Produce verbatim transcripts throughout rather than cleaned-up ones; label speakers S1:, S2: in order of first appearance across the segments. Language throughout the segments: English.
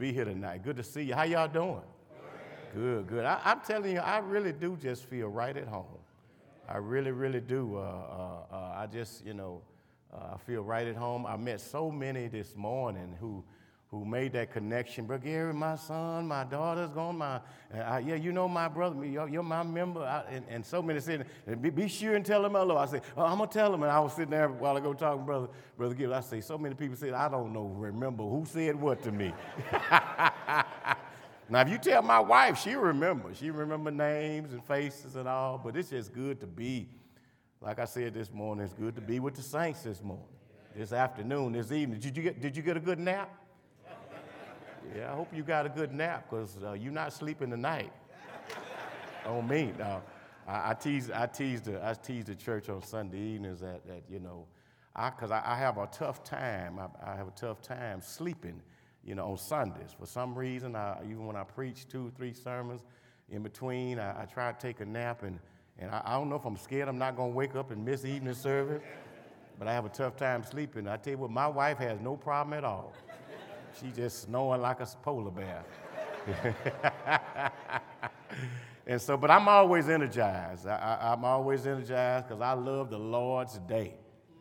S1: be here tonight. Good to see you. How y'all doing? Good, good. I, I'm telling you, I really do just feel right at home. I really, really do. Uh, uh, uh, I just, you know, uh, I feel right at home. I met so many this morning who who made that connection. Brother Gary, my son, my daughter's gone. My, uh, yeah, you know my brother. You're, you're my member. I, and, and so many said, be, be sure and tell him hello. I said, oh, I'm going to tell him. And I was sitting there a while ago talking to Brother, Brother Gary. I say, so many people said, I don't know, remember who said what to me. Now, if you tell my wife, she remembers. She remember names and faces and all. But it's just good to be, like I said this morning, it's good to be with the saints this morning, this afternoon, this evening. Did you get, did you get a good nap? Yeah, I hope you got a good nap, because uh, you're not sleeping tonight. On me. No, I, I tease, I tease the, I tease the church on Sunday evenings that, that you know, because I, I, I have a tough time. I, I have a tough time sleeping, you know, on Sundays. For some reason, I, even when I preach two or three sermons in between, I, I try to take a nap, and and I, I don't know if I'm scared I'm not going to wake up and miss evening service, but I have a tough time sleeping. I tell you what, my wife has no problem at all. She just snoring like a polar bear. And so, but I'm always energized. I, I, I'm always energized because I love the Lord's day.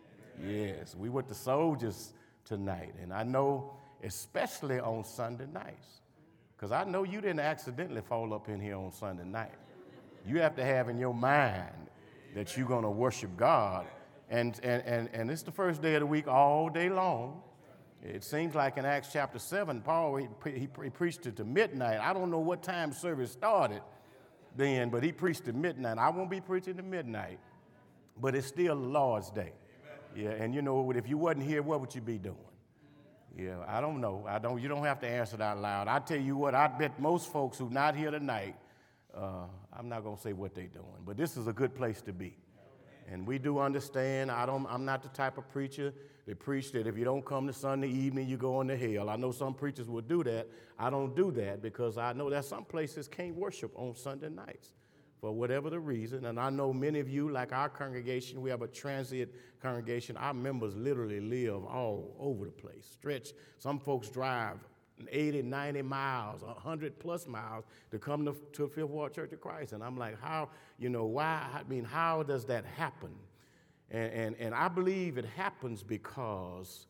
S1: Yes, we with the soldiers tonight. And I know, especially on Sunday nights, because I know you didn't accidentally fall up in here on Sunday night. You have to have in your mind that you're going to worship God. And, and, and, and it's the first day of the week all day long. It seems like in Acts chapter seven, Paul, he, he, he preached it to midnight. I don't know what time service started then, but he preached to midnight. I won't be preaching to midnight, but it's still the Lord's day. Yeah, and you know, if you wasn't here, what would you be doing? Yeah, I don't know. I don't. You don't have to answer it out loud. I tell you what, I bet most folks who not here tonight, uh, I'm not going to say what they're doing, but this is a good place to be. And we do understand, I don't, I'm not the type of preacher that preach that if you don't come to Sunday evening, you go into hell. I know some preachers will do that. I don't do that because I know that some places can't worship on Sunday nights for whatever the reason. And I know many of you, like our congregation, we have a transient congregation. Our members literally live all over the place, stretch. Some folks drive eighty, ninety miles, one hundred plus miles to come to, to Fifth Ward Church of Christ. And I'm like, how, you know, why, I mean, how does that happen? And, and, and I believe it happens because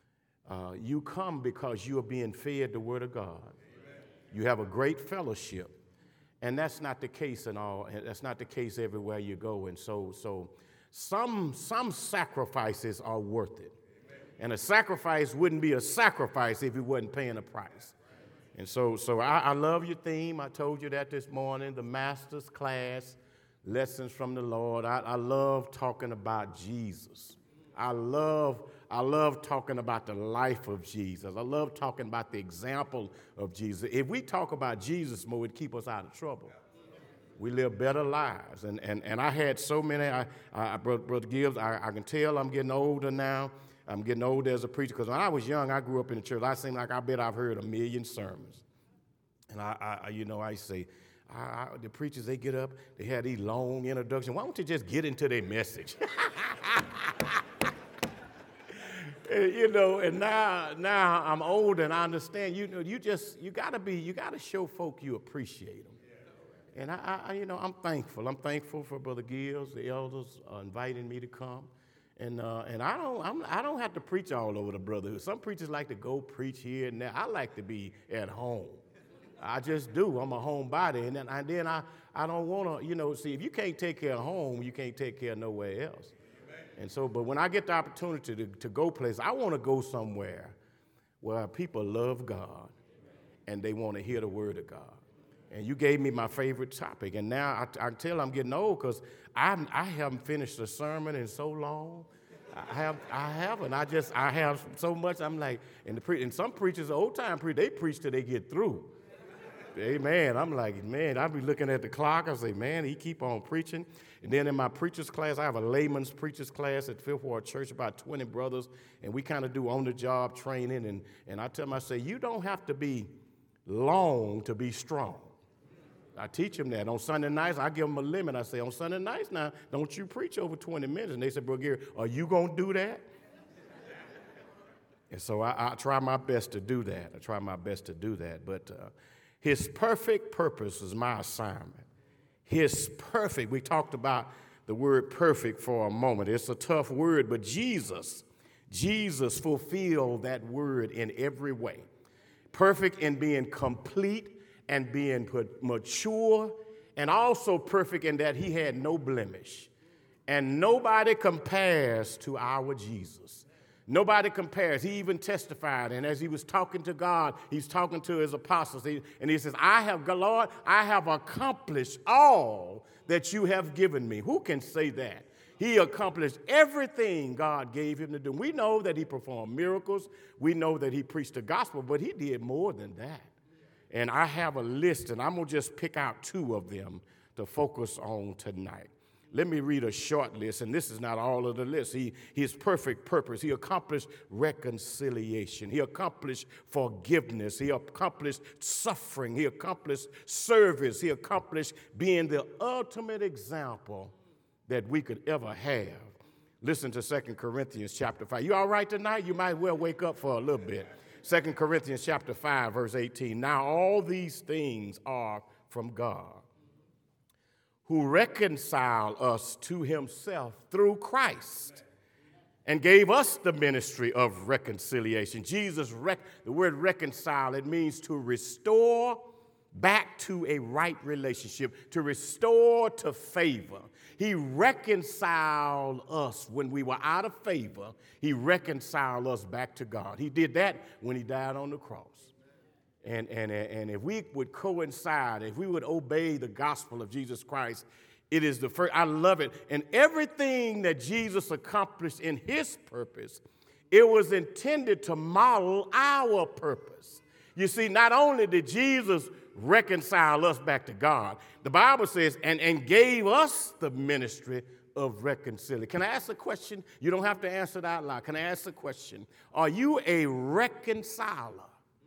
S1: uh, you come because you are being fed the Word of God. Amen. You have a great fellowship. And that's not the case in all, that's not the case everywhere you go. And so, so some, some sacrifices are worth it. And a sacrifice wouldn't be a sacrifice if you wasn't paying a price. And so, so I, I love your theme. I told you that this morning, the master's class, lessons from the Lord. I, I love talking about Jesus. I love, I love talking about the life of Jesus. I love talking about the example of Jesus. If we talk about Jesus more, it keep us out of trouble. We live better lives. And, and, and I had so many, I, I, Brother, Brother Gibbs, I, I can tell I'm getting older now. I'm getting older as a preacher, because when I was young, I grew up in the church. I seem like I bet I've heard a million sermons. And, I, I you know, I say, I, I, the preachers, they get up, they have these long introductions. Why don't you just get into their message? and, you know, and now, now I'm older and I understand, you know, you just, you got to be, you got to show folk you appreciate them. And, I, I, you know, I'm thankful. I'm thankful for Brother Gibbs, the elders, uh, inviting me to come. And uh, and I don't I'm, I don't have to preach all over the brotherhood. Some preachers like to go preach here and there. I like to be at home. I just do. I'm a homebody, and then, and then I I don't want to you know see if you can't take care of home, you can't take care of nowhere else. Amen. And so, but when I get the opportunity to to go places, I want to go somewhere where people love God and they want to hear the word of God. And you gave me my favorite topic. And now I, I can tell I'm getting old because I haven't finished a sermon in so long. I have, I haven't. I just, I have so much. I'm like, and, the pre- and some preachers, old time preachers, they preach till they get through. Amen. I'm like, man, I be looking at the clock. I say, man, he keep on preaching. And then in my preacher's class, I have a layman's preacher's class at Fifth Ward Church, about twenty brothers. And we kind of do on-the-job training. And, and I tell them, I say, you don't have to be long to be strong. I teach them that. On Sunday nights, I give them a limit. I say, on Sunday nights now, don't you preach over twenty minutes. And they said, Brother Gary, are you going to do that? And so I, I try my best to do that. I try my best to do that. But uh, his perfect purpose is my assignment. His perfect, we talked about the word perfect for a moment. It's a tough word, but Jesus, Jesus fulfilled that word in every way. Perfect in being complete and being mature, and also perfect in that he had no blemish. And nobody compares to our Jesus. Nobody compares. He even testified, and as he was talking to God, he's talking to his apostles, he, and he says, I have, Lord, I have accomplished all that you have given me. Who can say that? He accomplished everything God gave him to do. We know that he performed miracles. We know that he preached the gospel, but he did more than that. And I have a list, and I'm going to just pick out two of them to focus on tonight. Let me read a short list, and this is not all of the list. He, his perfect purpose. He accomplished reconciliation. He accomplished forgiveness. He accomplished suffering. He accomplished service. He accomplished being the ultimate example that we could ever have. Listen to Second Corinthians chapter five. You all right tonight? You might well wake up for a little bit. Second Corinthians chapter five, verse eighteen. Now all these things are from God, who reconciled us to himself through Christ and gave us the ministry of reconciliation. Jesus, rec- the word reconcile, it means to restore back to a right relationship, to restore to favor. He reconciled us when we were out of favor. He reconciled us back to God. He did that when he died on the cross. And, and, and if we would coincide, if we would obey the gospel of Jesus Christ, it is the first. I love it. And everything that Jesus accomplished in his purpose, it was intended to model our purpose. You see, not only did Jesus reconcile us back to God, the Bible says, and, and gave us the ministry of reconciliation. Can I ask a question? You don't have to answer it out loud. Can I ask a question? Are you a reconciler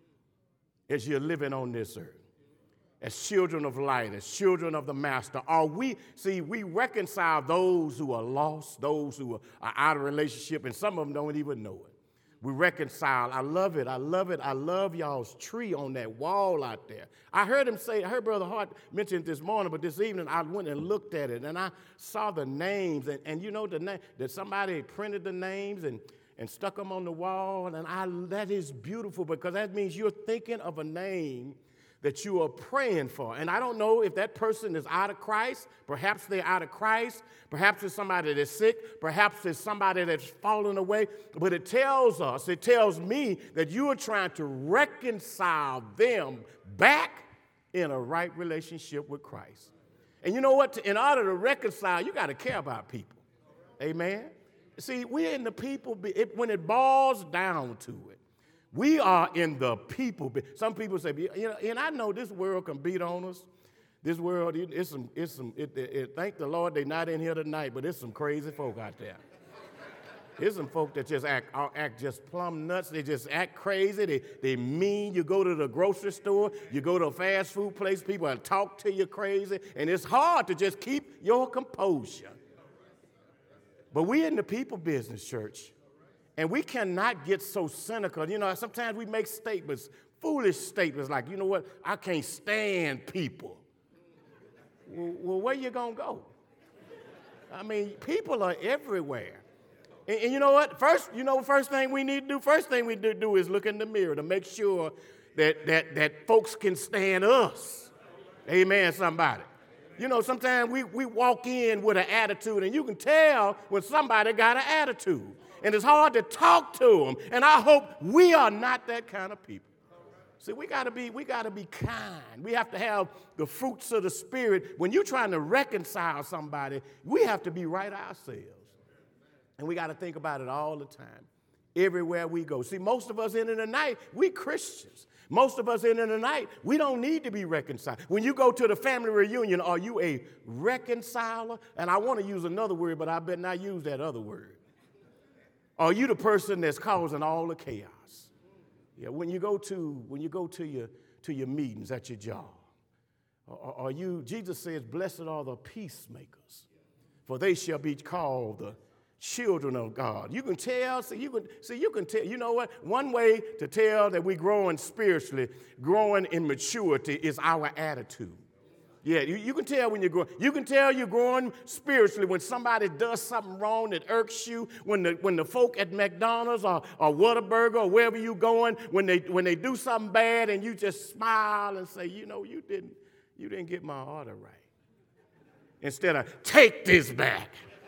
S1: as you're living on this earth? As children of light, as children of the Master, are we, see, we reconcile those who are lost, those who are, are out of relationship, and some of them don't even know it. We reconcile. I love it. I love it. I love y'all's tree on that wall out there. I heard him say, I heard Brother Hart mention it this morning, but this evening I went and looked at it, and I saw the names, and, and you know the name, that somebody printed the names and, and stuck them on the wall, and I, that is beautiful because that means you're thinking of a name that you are praying for. And I don't know if that person is out of Christ. Perhaps they're out of Christ. Perhaps it's somebody that's sick. Perhaps it's somebody that's fallen away. But it tells us, it tells me that you are trying to reconcile them back in a right relationship with Christ. And you know what? In order to reconcile, you got to care about people. Amen? See, we're in the people, it, when it boils down to it, we are in the people. Some people say, you know, and I know this world can beat on us. This world, it's some, it's some. It, it, it, thank the Lord they're not in here tonight, but there's some crazy folk out there. There's some folk that just act, act just plumb nuts. They just act crazy. They, they mean. You go to the grocery store, you go to a fast food place, people will talk to you crazy, and it's hard to just keep your composure. But we in the people business, church. And we cannot get so cynical. You know, sometimes we make statements, foolish statements like, you know what, I can't stand people. Well, well where you going to go? I mean, people are everywhere. And, and you know what? First, you know, first thing we need to do, first thing we do, do is look in the mirror to make sure that, that, that folks can stand us. Amen, somebody. You know, sometimes we, we walk in with an attitude, and you can tell when somebody got an attitude. And it's hard to talk to them. And I hope we are not that kind of people. See, we gotta be, we gotta be kind. We have to have the fruits of the Spirit. When you're trying to reconcile somebody, we have to be right ourselves. And we gotta think about it all the time, everywhere we go. See, most of us in the night, we Christians. Most of us in the night, we don't need to be reconciled. When you go to the family reunion, are you a reconciler? And I want to use another word, but I better not use that other word. Are you the person that's causing all the chaos? Yeah, when you go to when you go to your to your meetings at your job, are you? Jesus says, "Blessed are the peacemakers, for they shall be called the children of God. You can tell, see, you can, see, you can tell, you know what? One way to tell that we're growing spiritually, growing in maturity, is our attitude. Yeah, you, you can tell when you're growing. You can tell you're growing spiritually when somebody does something wrong that irks you, when the when the folk at McDonald's or, or Whataburger or wherever you're going, when they when they do something bad and you just smile and say, you know, you didn't, you didn't get my order right. Instead of, take this back.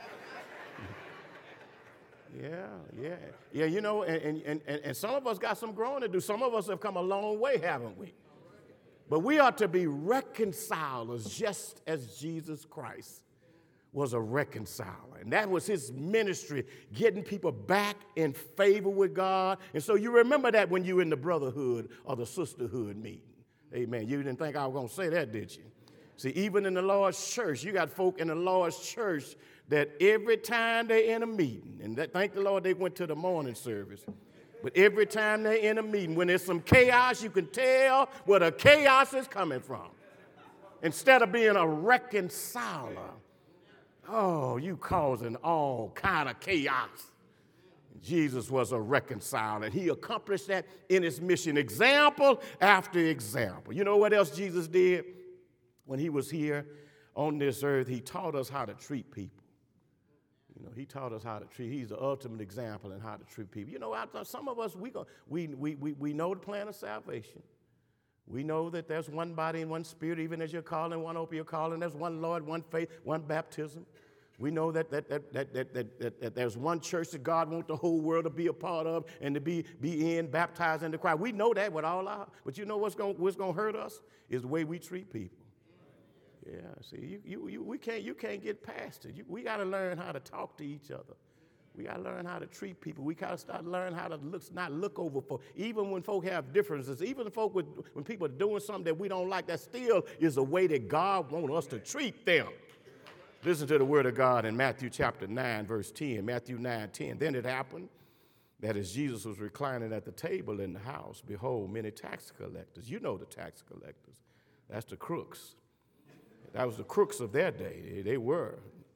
S1: Yeah, yeah. Yeah, you know, and, and, and, and some of us got some growing to do. Some of us have come a long way, haven't we? But we are to be reconcilers just as Jesus Christ was a reconciler. And that was his ministry, getting people back in favor with God. And so you remember that when you were in the brotherhood or the sisterhood meeting. Amen. You didn't think I was going to say that, did you? See, even in the Lord's church, you got folk in the Lord's church that every time they're in a meeting, and that, thank the Lord they went to the morning service, but every time they're in a meeting, when there's some chaos, you can tell where the chaos is coming from. Instead of being a reconciler, oh, you causing all kind of chaos. Jesus was a reconciler. He accomplished that in his mission, example after example. You know what else Jesus did when he was here on this earth? He taught us how to treat people. You know, he taught us how to treat. He's the ultimate example in how to treat people. You know, I, some of us, we, go, we, we, we, we know the plan of salvation. We know that there's one body and one spirit, even as you're calling, one hope you're calling. There's one Lord, one faith, one baptism. We know that, that, that, that, that, that, that, that there's one church that God wants the whole world to be a part of and to be, be in, baptized in the Christ. We know that with all our, but you know what's going what's going to hurt us is the way we treat people. Yeah, see, you, you, you, we can't, you can't get past it. You, we got to learn how to talk to each other. We got to learn how to treat people. We got to start learning how to look, not look over folk. Even when folk have differences, even folk with, when people are doing something that we don't like, that still is a way that God wants us to treat them. Listen to the word of God in Matthew chapter nine, verse ten. Matthew nine, ten. Then it happened that as Jesus was reclining at the table in the house, behold, many tax collectors. You know the tax collectors. That's the crooks. That was the crooks of their day. They, they were.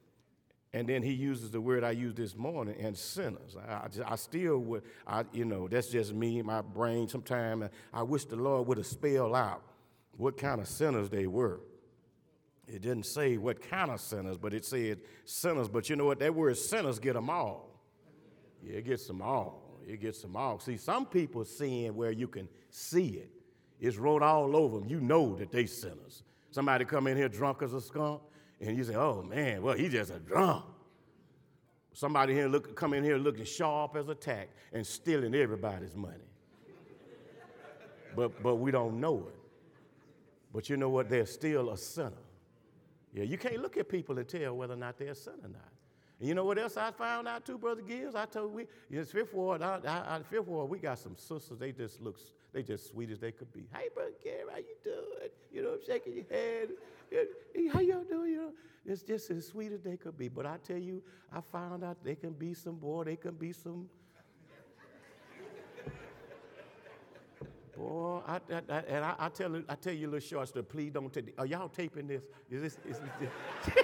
S1: And then he uses the word I used this morning, and sinners. I, I, I still would, I, you know, that's just me, my brain. Sometimes I wish the Lord would have spelled out what kind of sinners they were. It didn't say what kind of sinners, but it said sinners. But you know what? That word sinners get them all. Yeah, it gets them all. It gets them all. See, some people sin where you can see it. It's wrote all over them. You know that they sinners. Somebody come in here drunk as a skunk, and you say, oh, man, well, he's just a drunk. Somebody here look, come in here looking sharp as a tack and stealing everybody's money. but, but we don't know it. But you know what? They're still a sinner. Yeah, you can't look at people and tell whether or not they're a sinner or not. And you know what else I found out too, Brother Gibbs? I told we, in Fifth Ward, I, I, I, Fifth Ward, we got some sisters. They just look, they just sweet as they could be. Hey, Brother Gary, how you doing? You know, I'm shaking your head. Hey, how y'all doing? You know, it's just as sweet as they could be. But I tell you, I found out they can be some, boy, they can be some. Boy, I, I, I, and I, I tell you, I tell you a little short story. Please don't take. Are y'all taping this? Is this? Is this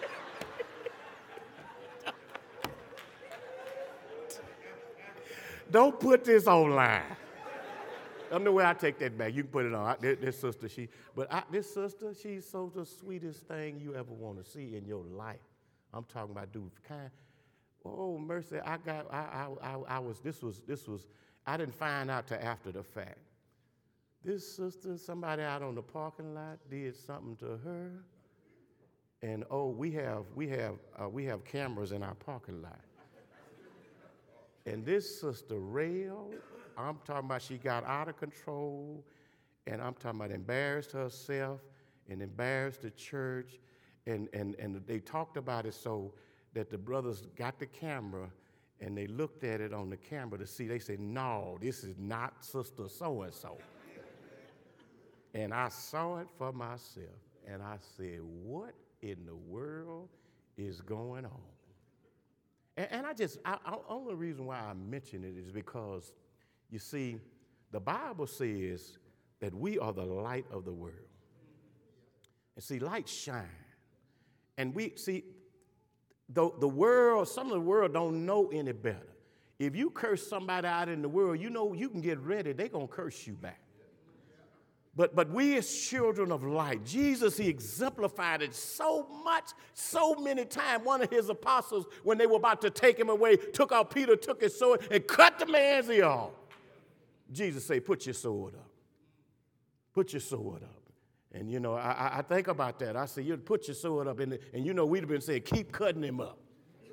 S1: Don't put this online. I know where I take that back. You can put it on. I, this, this sister, she, but I, this sister, she's so the sweetest thing you ever want to see in your life. I'm talking about dude kind. Oh mercy, I got. I, I, I, I was. This was. This was. I didn't find out till after the fact. This sister, somebody out on the parking lot did something to her, and oh, we have we have uh, we have cameras in our parking lot. And this sister railed. I'm talking about she got out of control, and I'm talking about embarrassed herself and embarrassed the church, and and and they talked about it so that the brothers got the camera and they looked at it on the camera to see. They said, "No, this is not Sister so and so." And I saw it for myself, and I said, what in the world is going on? And, and I just, I, I, only reason why I mention it is because, you see, the Bible says that we are the light of the world. And see, light shine. And we, see, the, the world, some of the world don't know any better. If you curse somebody out in the world, you know you can get ready, they're going to curse you back. But, but we as children of light, Jesus, he exemplified it so much, so many times. One of his apostles, when they were about to take him away, took out Peter, took his sword, and cut the man's ear off. Jesus said, put your sword up. Put your sword up. And, you know, I, I think about that. I say, you put your sword up. And, and you know, we'd have been saying, keep cutting him up.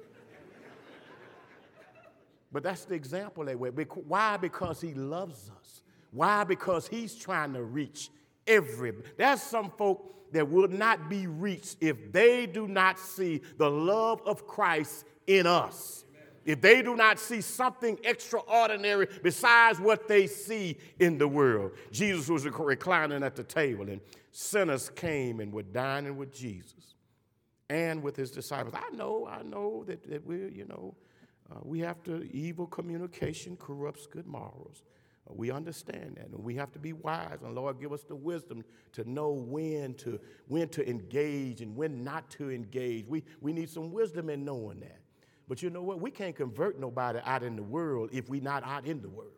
S1: But that's the example they were. Why? Because he loves us. Why? Because he's trying to reach every. There's some folk that will not be reached if they do not see the love of Christ in us. If they do not see something extraordinary besides what they see in the world. Jesus was reclining at the table, and sinners came and were dining with Jesus and with his disciples. I know, I know that, that we're, you know, uh, we have to, evil communication corrupts good morals. Uh, we understand that, and we have to be wise, and Lord, give us the wisdom to know when to, when to engage and when not to engage. We, we need some wisdom in knowing that. But you know what? We can't convert nobody out in the world if we're not out in the world.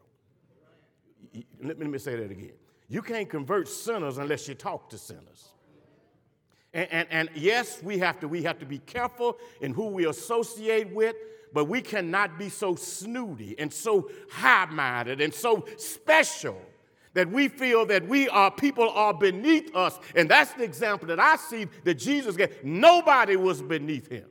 S1: Let me, let me say that again. You can't convert sinners unless you talk to sinners. And, and, and yes, we have to, we have to be careful in who we associate with, but we cannot be so snooty and so high-minded and so special that we feel that we are, people are beneath us. And that's the example that I see that Jesus gave. Nobody was beneath him.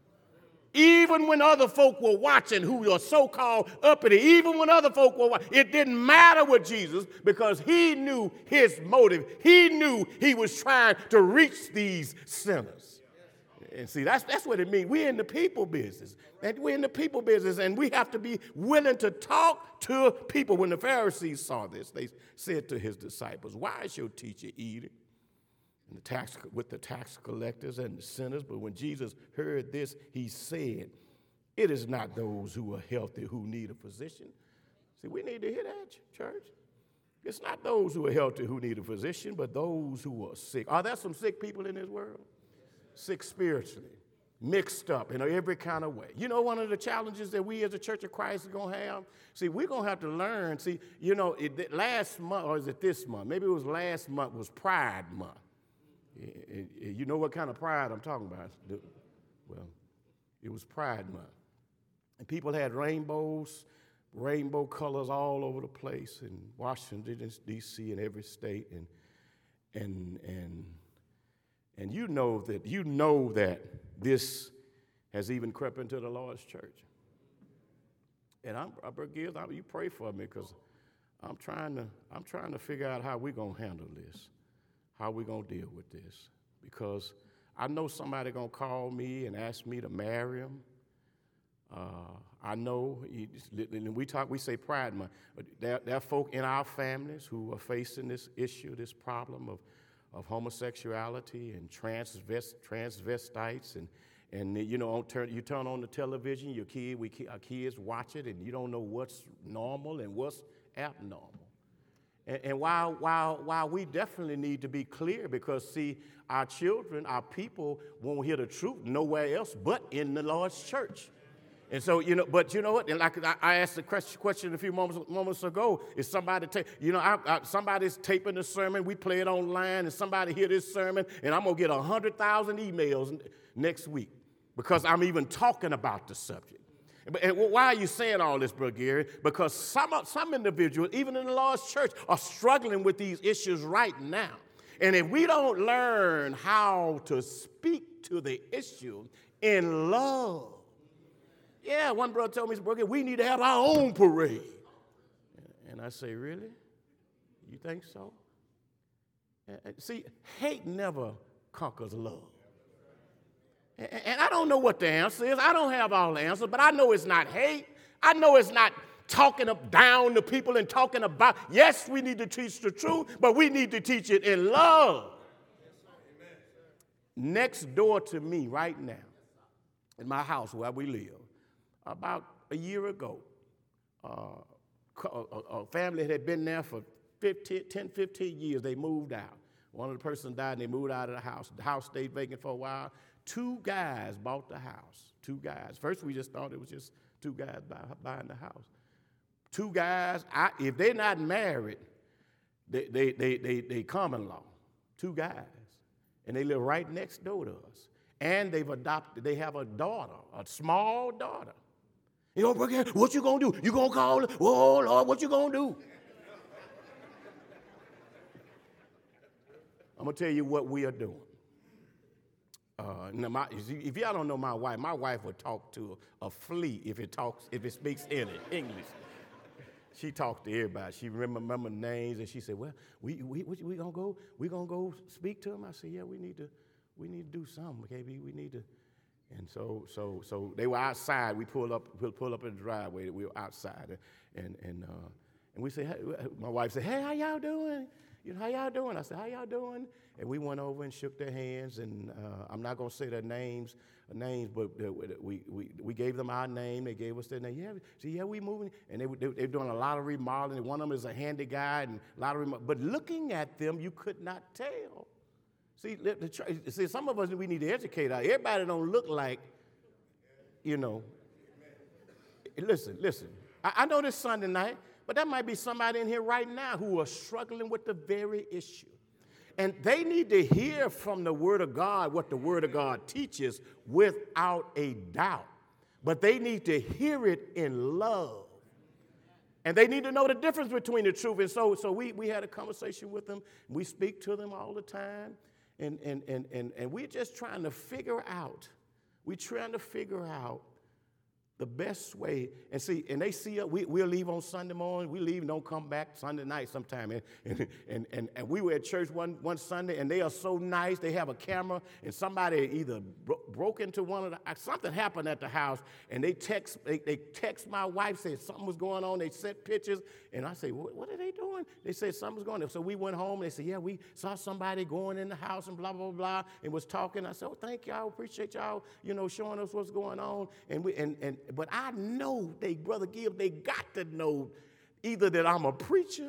S1: Even when other folk were watching who are so-called uppity, even when other folk were watching, it didn't matter with Jesus because he knew his motive. He knew he was trying to reach these sinners. And see, that's, that's what it means. We're in the people business. And we're in the people business, and we have to be willing to talk to people. When the Pharisees saw this, they said to his disciples, why is your teacher eating and the tax, with the tax collectors and the sinners? But when Jesus heard this, he said, it is not those who are healthy who need a physician. See, we need to hear that, church. It's not those who are healthy who need a physician, but those who are sick. Are there some sick people in this world? Sick spiritually, mixed up in every kind of way. You know, one of the challenges that we as a Church of Christ are going to have? See, we're going to have to learn. See, you know, it, last month, or is it this month? Maybe it was last month, was Pride Month. You know what kind of pride I'm talking about? Well, it was Pride Month. And people had rainbows, rainbow colors all over the place in Washington, D C, in every state. And, and, and, and you know that, you know that this has even crept into the Lord's church. And I'm, I, Gibbs, I, you pray for me because I'm trying to, I'm trying to figure out how we're going to handle this. How we going to deal with this? Because I know somebody going to call me and ask me to marry him. Uh, I know, and we talk, we say Pride Month, but there, there are folk in our families who are facing this issue, this problem of, of homosexuality and transvest, transvestites. And, and you know, on turn, you turn on the television, your kid, we, our kids watch it, and you don't know what's normal and what's abnormal. And, and while, while, while we definitely need to be clear, because, see, our children, our people won't hear the truth nowhere else but in the Lord's church. And so, you know, but you know what? And like I, I asked the question a few moments, moments ago, is somebody, ta- you know, I, I, somebody's taping the sermon, we play it online, and somebody hear this sermon, and I'm going to get one hundred thousand emails next week because I'm even talking about the subject. And why are you saying all this, Brother Gary? Because some, some individuals, even in the Lord's church, are struggling with these issues right now. And if we don't learn how to speak to the issue in love, yeah, one brother told me, Brother Gary, we need to have our own parade. And I say, really? You think so? See, hate never conquers love. And I don't know what the answer is. I don't have all the answers, but I know it's not hate. I know it's not talking up down to people and talking about, yes, we need to teach the truth, but we need to teach it in love. Next door to me right now, in my house where we live, about a year ago, uh, a, a family that had been there for fifteen, ten, fifteen years, they moved out. One of the persons died and they moved out of the house. The house stayed vacant for a while. Two guys bought the house. Two guys. First, we just thought it was just two guys buy, buying the house. Two guys, I, if they're not married, they, they, they, they, they common law. Two guys. And they live right next door to us. And they've adopted, they have a daughter, a small daughter. You know, what you gonna do? You gonna call her? Oh, Lord, what you gonna do? I'm gonna tell you what we are doing. Uh, now my, if y'all don't know my wife, my wife would talk to a, a flea if it talks, if it speaks any English. She talked to everybody. She remember, remember names, and she said, "Well, we we we, we gonna go. We gonna go speak to him." I said, "Yeah, we need to, we need to do something, okay? We, we need to." And so so so they were outside. We pulled up pull, pull up in the driveway. We were outside, and and uh, and we said, hey, my wife said, "Hey, how y'all doing? You know, how y'all doing?" I said, "How y'all doing?" And we went over and shook their hands, and uh, I'm not gonna say their names, names, but uh, we, we we gave them our name. They gave us their name. Yeah, see, yeah, we moving, and they they they're doing a lot of remodeling. One of them is a handy guy, and a lot of remodeling. But looking at them, you could not tell. See, the, the, see, some of us we need to educate our. Everybody don't look like, you know. Listen, listen. I, I know this Sunday night, but there might be somebody in here right now who are struggling with the very issue. And they need to hear from the Word of God what the Word of God teaches without a doubt. But they need to hear it in love. And they need to know the difference between the truth. And so, so we, we had a conversation with them. We speak to them all the time. And, and, and, and, and we're just trying to figure out, we're trying to figure out the best way. And see, and they see us, we, we'll leave on Sunday morning, we leave and don't come back Sunday night sometime. And, and, and, and, and we were at church one, one Sunday, and they are so nice. They have a camera, and somebody either bro- broke into one of the, something happened at the house, and they text, they, they text my wife, said something was going on. They sent pictures, and I say, what, what are they doing? They said something was going on. So we went home, and they said, yeah, we saw somebody going in the house and blah, blah, blah, and was talking. I said, oh, thank y'all, appreciate y'all, you know, showing us what's going on. And we, and, and But I know they, Brother Gibb, they got to know either that I'm a preacher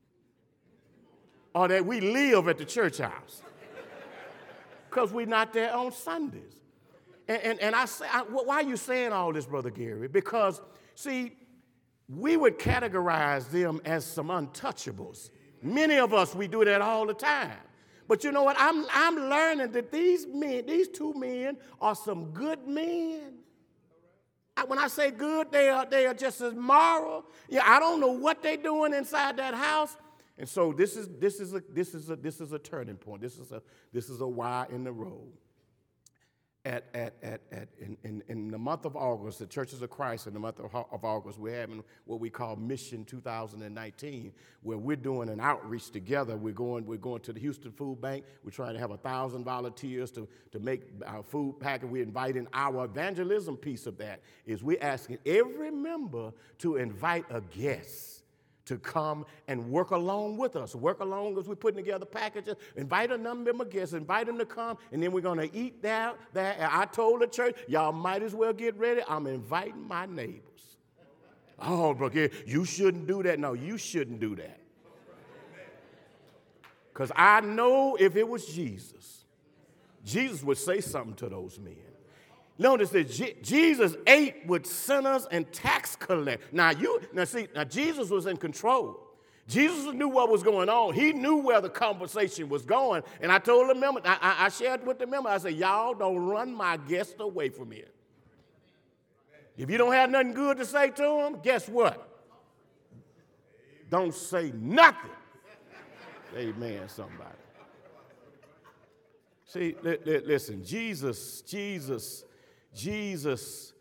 S1: or that we live at the church house, because we're not there on Sundays. And, and, and I say, I, why are you saying all this, Brother Gary? Because, see, we would categorize them as some untouchables. Many of us, we do that all the time. But you know what? I'm, I'm learning that these men, these two men are some good men. When I say good, they are, they are just as moral. Yeah, I don't know what they're doing inside that house. And so this is, this is, a, this is, a, this is a turning point. This is a, this is a Y in the road. At, at, at, at, in, in, in the month of August, the Churches of Christ, in the month of, of August, we're having what we call Mission two thousand nineteen, where we're doing an outreach together. We're going, we're going to the Houston Food Bank. We're trying to have a thousand volunteers to, to make our food packet. We're inviting our evangelism piece of that is we're asking every member to invite a guest to come and work along with us. Work along as we're putting together packages. Invite a number of guests. Invite them to come, and then we're going to eat that. that. I told the church, y'all might as well get ready. I'm inviting my neighbors. Oh, brother, you shouldn't do that. No, you shouldn't do that. Because I know if it was Jesus, Jesus would say something to those men. Notice that Je- Jesus ate with sinners and tax collectors. Now, you, now see, now Jesus was in control. Jesus knew what was going on. He knew where the conversation was going. And I told the member, I, I, I shared with the member, I said, y'all don't run my guests away from here. If you don't have nothing good to say to them, guess what? Don't say nothing. Amen, somebody. See, li- li- listen, Jesus, Jesus, Jesus,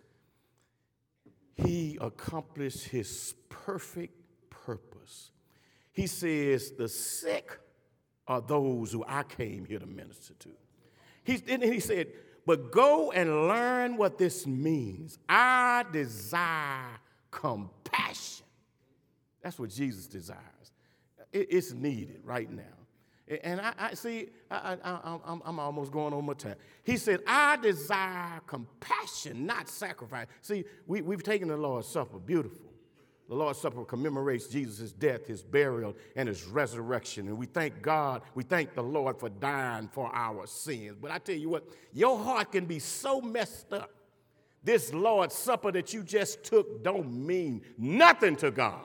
S1: he accomplished his perfect purpose. He says, the sick are those who I came here to minister to. He, and he said, but go and learn what this means. I desire compassion. That's what Jesus desires. It, it's needed right now. And I, I see, I, I, I'm, I'm almost going on my time. He said, I desire compassion, not sacrifice. See, we, we've taken the Lord's Supper, beautiful. The Lord's Supper commemorates Jesus' death, his burial, and his resurrection. And we thank God, we thank the Lord for dying for our sins. But I tell you what, your heart can be so messed up. This Lord's Supper that you just took don't mean nothing to God.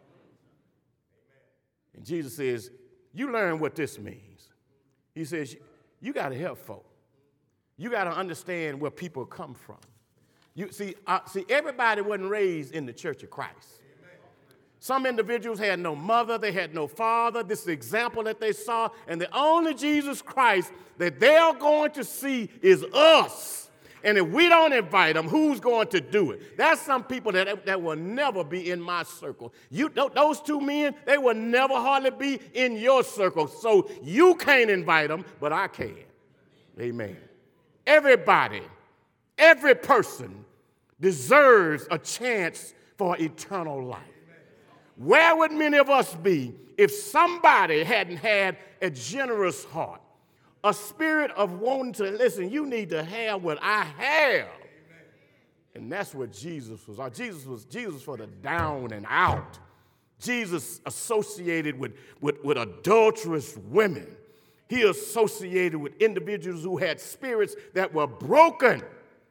S1: And Jesus says, you learn what this means. He says, you got to help folk. You got to understand where people come from. You see, uh, see, everybody wasn't raised in the Church of Christ. Some individuals had no mother, they had no father. This is the example that they saw, and the only Jesus Christ that they are going to see is us. And if we don't invite them, who's going to do it? There's some people that, that will never be in my circle. You, those two men, they will never hardly be in your circle. So you can't invite them, but I can. Amen. Everybody, every person deserves a chance for eternal life. Where would many of us be if somebody hadn't had a generous heart, a spirit of wanting to listen? You need to have what I have. And that's what Jesus was. Jesus was Jesus for the down and out. Jesus associated with, with, with adulterous women. He associated with individuals who had spirits that were broken.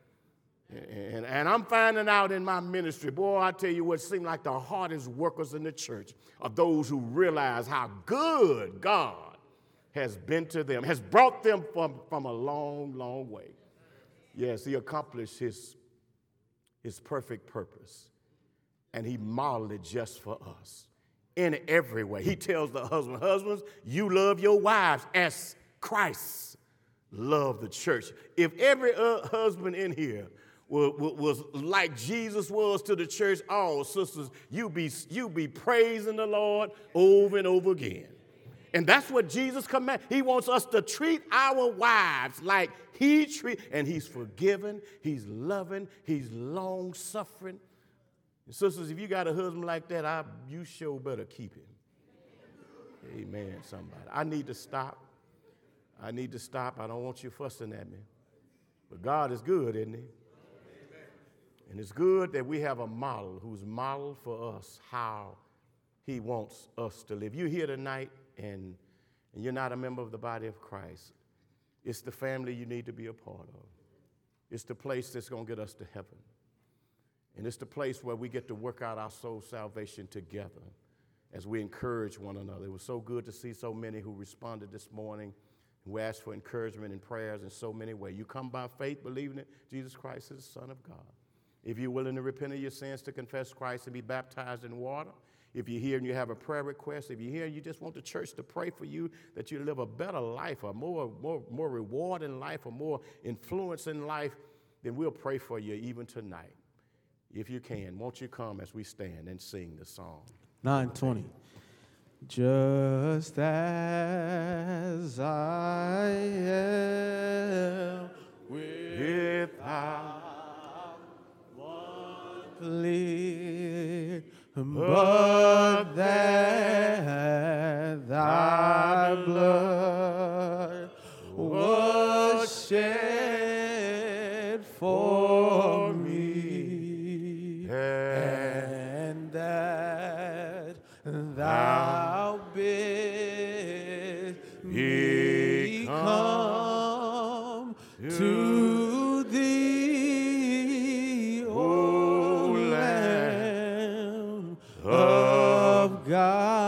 S1: And, and I'm finding out in my ministry, boy, I tell you what, seemed like the hardest workers in the church are those who realize how good God has been to them, has brought them from, from a long, long way. Yes, he accomplished his, his perfect purpose, and he modeled it just for us in every way. He tells the husband, husbands, you love your wives as Christ loved the church. If every uh, husband in here was, was like Jesus was to the church, oh, sisters, you be, you be praising the Lord over and over again. And that's what Jesus commanded. He wants us to treat our wives like he treat, and he's forgiving, he's loving, he's long-suffering. And sisters, if you got a husband like that, I, you sure better keep him. Amen, somebody. I need to stop. I need to stop. I don't want you fussing at me. But God is good, isn't he? And it's good that we have a model who's modeled for us how he wants us to live. You're here tonight, and, and you're not a member of the body of Christ. It's the family you need to be a part of. It's the place that's going to get us to heaven. And it's the place where we get to work out our soul salvation together as we encourage one another. It was so good to see so many who responded this morning, who asked for encouragement and prayers in so many ways. You come by faith, believing that Jesus Christ is the Son of God. If you're willing to repent of your sins, to confess Christ and be baptized in water, if you're here and you have a prayer request, if you're here and you just want the church to pray for you, that you live a better life, a more, more, more rewarding life, a more influencing life, then we'll pray for you even tonight. If you can, won't you come as we stand and sing the song?
S2: nine twenty. Just as I am without one plea, but that thy blood was shed for me, and that thou bidst me come to thee, O Lamb of God.